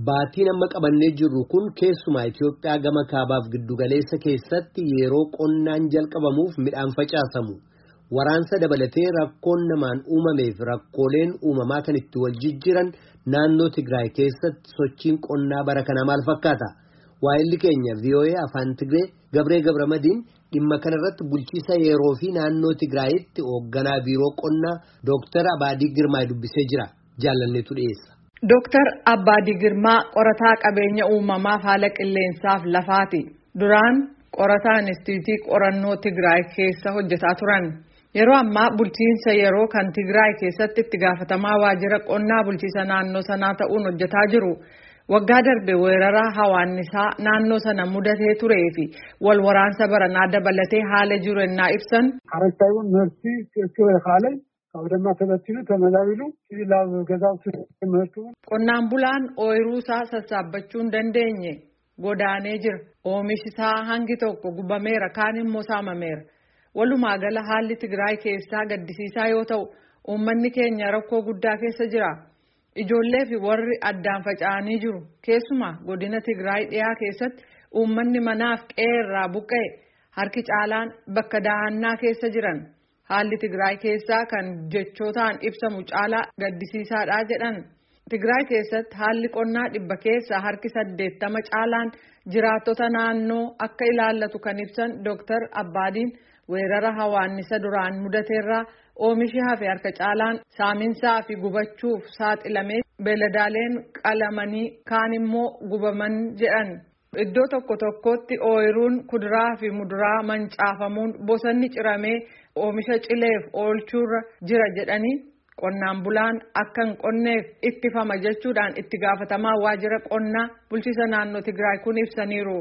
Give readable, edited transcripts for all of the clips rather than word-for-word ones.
Baatiin amma qabannee jirru kun keessumaa Itoophiyaa gama kaabaaf giddugaleessa keessatti yeroo qonnaan jalqabamuuf midhaan facaasamu. Waraansa dabalatee rakkoon namaan uumameef rakkooleen uumamaa kan itti wal jijjiiran naannoo Tigraay keessatti sochiin qonnaa bara kana maal fakkaata? Waa'illi keenya VOA Afaan Tigree Gabree Gabramadiin dhimma kanarratti bulchiisa yeroo fi naannoo Tigraayitti hoogganaa biiroo qonnaa Dr. Abaadii Girmaa dubbisee jira. Jaalanneetu dhiyeessa. Dr. Abaadii Girmaa qorataa qabeenya uumamaaf haala qilleensaaf lafaati. Duraan qorataa Inistituutii qorannoo Tigraay keessa hojjetaa turan. Yeroo ammaa bulchiinsa yeroo kan Tigraay keessatti itti gaafatamaa waajjira qonnaa bulchiisa naannoo sanaa ta'uun hojjetaa jiru. Waggaa darbe weerara hawaannisaa naannoo sana mudatee turee fi wal waraansa baranaa dabalatee haala jireenyaa ibsan. Harkaayiwwan marti keessoo haalee kaawwamaa taphachuu tamalaayiluu ilaaf gazaawtu martuu. Qonnaan bulaan ooyiruu isaa sassaabachuu hin dandeenye godaanee jira. Oomishi isaa hangi tokko gubameera kaan immoo saamameera. Walumaa gala haalli Tigraay keessaa gaddisiisaa yoo ta'u uummanni keenya rakkoo guddaa keessa jira. Ijoollee fi warri addaan faca'anii jiru. Keessumaa godina Tigraay dhiyaa keessatti uummanni manaaf qe'ee buqqa'e harki caalaan bakka dahannaa keessa jiran. Haalli Tigraay keessaa kan jechootaan ibsamu caalaa gaddisiisaadha jedhan. Tigraay keessatti haalli qonnaa dhibba keessaa harki 80 caalaan jiraattota naannoo akka ilaallatu kan ibsan Dr. Abaadiin weerara hawaannisa duraan mudateerraa oomishi hafe harka caalaan saaminsaa fi gubachuuf saaxilamee beeladaaleen qalamanii kaan immoo gubaman jedhan. Iddoo tokko tokkotti ooyiruun kuduraa fi muduraa mancaafamuun bosonni ciramee oomisha cileef oolchuurra jira jedhanii qonnaan bulaan akka hin qonneef ittifama jechuudhaan itti gaafatamaa waajjira qonnaa bulchiisa naannoo Tigraay kun ibsaniiru.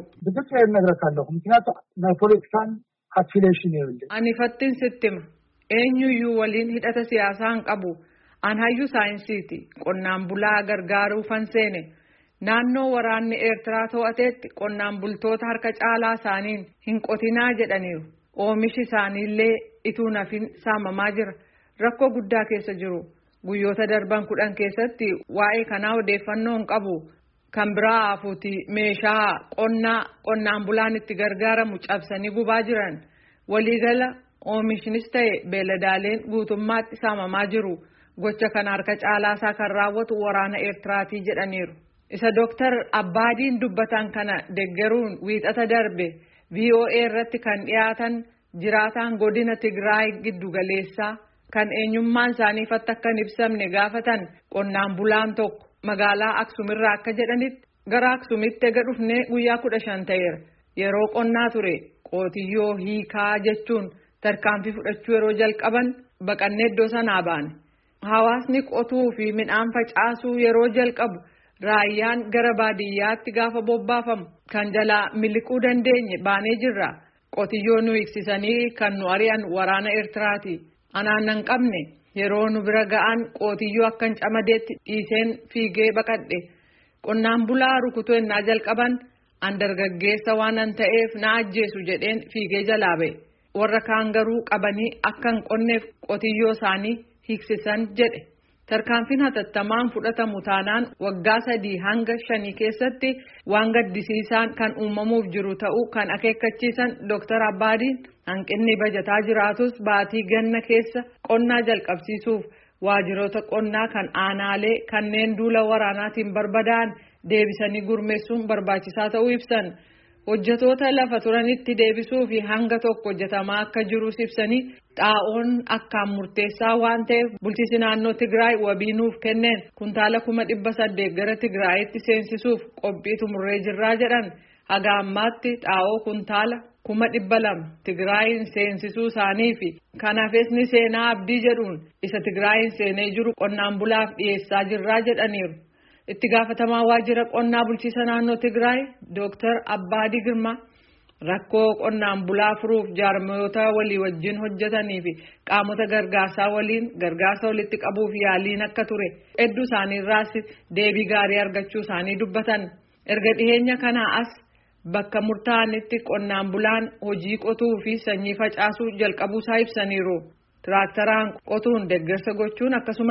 Ani fattiin sittima. Eenyuyyuu waliin hidhata siyaasaa hin qabu. An hayyuu saayinsiiti. Qonnaan bulaa gargaaruufan seene. Naannoo waraanni Eertiraa to'ateetti qonnaan bultoota harka caalaa isaaniin hin qotinaa jedhaniiru. Oomishi isaaniillee ituu nafin saamamaa jira. Rakkoo guddaa keessa jiru. Guyyoota darban 10 keessatti waa'ee kanaa odeeffannoo hin qabu. Kan biraa hafuuti meeshaa qonnaan bulaan itti gargaaramu cabsanii gubaa jiran. Waliigala oomishnis ta'e beeladaaleen guutummaatti saamamaa jiru. Gocha kana harka caalaasaa kan raawwatu waraana Eertiraatii jedhaniiru. Isa Dr. Abaadiin dubbatan kana deggeruun wiixata darbe VOA irratti kan dhiyaatan jiraataan godina Tigraay giddugaleessaa kan eenyummaan isaanii ifatti akka hin ibsamne gaafatan qonnaan bulaan tokko magaalaa Aksumirraa akka jedhanitti gara Aksumitti ega dhufnee guyyaa 15 ta'eera. Yeroo qonnaa ture qootiyyoo hiikaa jechuun tarkaanfii fudhachuu yeroo jalqaban baqannee iddoo sanaa baane. Hawaasni qotuu fi midhaan facaasuu yeroo jalqabu raayyaan gara baadiyyaatti gaafa bobbaafamu kan jalaa miliquu dandeenye baanee jirra. Qotiyyoo nu hiiksisanii kan nu ari'an waraana Eertiraati. Anaan nan qabne yeroo nu bira ga'an qotiyyoo akkan camadeetti dhiiseen fiigee baqadhe. Qonnaan bulaa rukutuu ennaa jalqaban an dargaggeessa waanan ta'eef na ajjeesu jedheen fiigee jalaa ba'e. Warra kaan garuu qabanii akka hin qonneef qotiyyoo isaanii hiiksisan jedhe. Tarkaanfiin hatattamaan fudhatamu taanaan waggaa 3 hanga 5 keessatti waan gaddisiisaan kan uumamuuf jiru ta'uu kan akeekkachiisan Dr. Abaadiin hanqinni bajataa jiraatus baatii ganna keessa qonnaa jalqabsiisuuf waajjiroota qonnaa kan aanaalee kanneen duula waraanaatiin barbadaa'an deebisanii gurmeessuun barbaachisaa ta'uu ibsan. Hojjetoota lafa turanitti deebisuu fi hanga tokko hojjetamaa akka jirus ibsanii xaa'oon akkaan murteessaa waan ta'eef bulchiinsi naannoo Tigraay wabii nuuf kenneen kuntaala 800 gara Tigraayitti seensisuuf qophii xumurree jirraa jedhan. Haga ammaatti xaa'oo kuntaala 200,000 Tigraayin seensisuu isaanii fi kanaafis ni seenaa abdii jedhuun isa Tigraayin seenee jiru qonnaan bulaaf dhiyeessaa jirraa jedhaniiru. Itti gaafatamaa waajjira qonnaa bulchiisa naannoo Tigraay Dr. Abaadii Girmaa rakkoo qonnaan bulaa furuuf jaarmoota walii wajjin hojjetanii fi qaamota gargaarsaa waliin gargaarsa walitti qabuuf yaaliin akka ture hedduu isaaniirraas deebii gaarii argachuu isaanii dubbatan. Erga dhiheenya kanaa as bakka murtaa'anitti qonnaan bulaan hojii qotuu fi sanyii facaasuu jalqabuusaa ibsaniiru. Tiraaktaraan qotuun deeggarsa gochuun akkasumas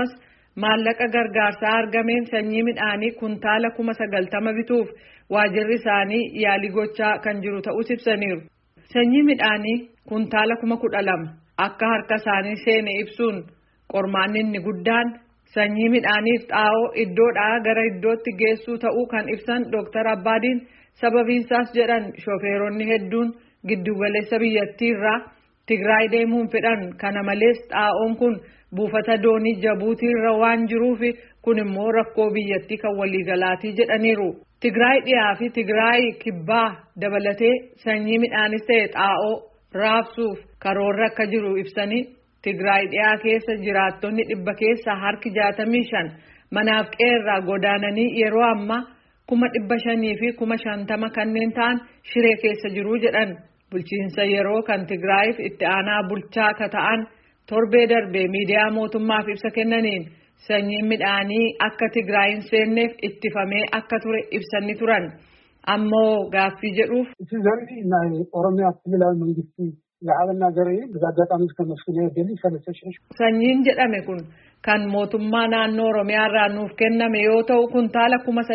maallaqa gargaarsaa argameen sanyii midhaanii kuntaala 90,000 bituuf waajirri isaanii yaalii gochaa kan jiru ta'uu ibsaniiru. Sanyii midhaanii kuntaala 12,000 akka harka isaanii seene ibsuun qormaanni inni guddaan sanyii midhaaniif xaa'oo iddoodhaa gara iddootti geessuu ta'uu kan ibsan Dr. Abbaadiin sababiinsaas jedhan shofeeronni hedduun giddugaleessa biyyattii irraa Tigraay deemuun fedhan kana malees xaa'oon kun buufata doonii Jabuutii irra waan jiruuf kun immoo rakkoo biyyattii kan waliigalaatii jedhaniiru. Tigraay dhiyaa fi Tigraay kibbaa dabalatee sanyii midhaanis ta'e xaa'oo raabsuuf karoorra akka jiru ibsanii Tigraay dhiyaa keessa jiraattonni 100 keessaa harki 65 manaaf qeerraa godaananii yeroo ammaa 500,000 fi 50,000 kanneen ta'an Shiree keessa jiru jedhan. Bulchiinsa yeroo kan Tigraayiif itti aanaa bulchaa ka ta'an torbee darbee miidiyaa mootummaaf ibsa kennaniin sanyiin midhaanii akka Tigraay hin seenneef ittifamee akka ture ibsanii turan. Ammoo gaaffii jedhuuf ዘርኢ ናይ ኦሮሚያ ክልላዊ መንግስቲ ዝዓበና ዘርኢ ብዛጋጣሚ እስከመስኩነ ደሊ ሰለሰሽ sanyiin jedhame kun kan mootummaa naannoo Oromiyaa irraa nuuf kenname yoo ta'u kuntaala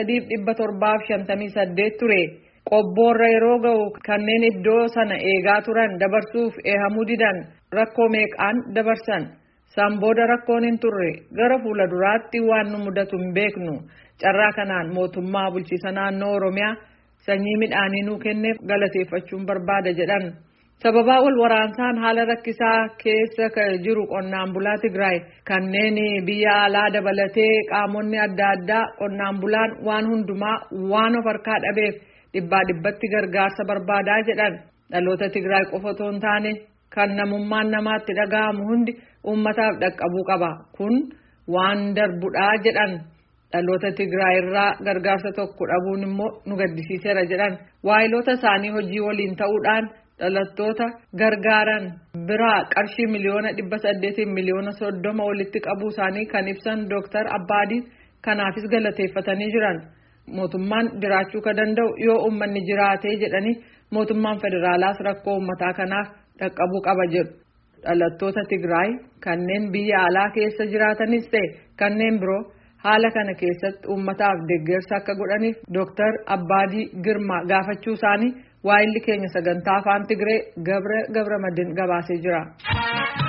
3,758 ture. Qobboorra yeroo ga'u kanneen iddoo sana eegaa turan dabarsuuf eehamuu didan rakkoo meeqaan dabarsan. San booda rakkoon hin turre gara fuula duraatti waan nu mudatu hin beeknu. Carraa kanaan mootummaa bulchiisa naannoo Oromiyaa sanyii midhaanii nuu kenneef galateeffachuun barbaada jedhan. Sababaa wal waraansaan haala rakkisaa keessa jiru qonnaan bulaa Tigraay kanneen biyya alaa dabalatee qaamonni adda addaa qonnaan bulaan waan hundumaa waan of harkaa dhabeef dhibbatti gargaarsa barbaadaa jedhan. Dhaloota Tigraay qofa otoo hin taane kan namummaan namaatti dhaga'amu hundi uummataaf dhaqqabuu qaba. Kun waan darbudhaa jedhan. Dhaloota Tigraay irraa gargaarsa tokko dhabuun immoo nu gaddisiiseera jedhan. Waayiloota isaanii hojii waliin ta'uudhaan dhalattoota gargaaran biraa qarshii miliyoona 800 miliyoona 30 walitti qabuu isaanii kan ibsan Dr. Abbaadiin kanaafis galateeffatanii jiran. Mootummaan jiraachuu ka danda'u yoo uummanni jiraatee jedhanii mootummaan federaalaas rakkoo uummataa kanaaf dhaqqabuu qaba jedhu. Dhalattoota Tigraay kanneen biyya alaa keessa jiraatanis ta'e kanneen biroo haala kana keessatti uummataaf deeggarsa akka godhaniif Dr. Abbaadii Girmaa gaafachuu isaanii waayilli keenya sagantaa afaan Tigree Gabra Madin gabaasee jira.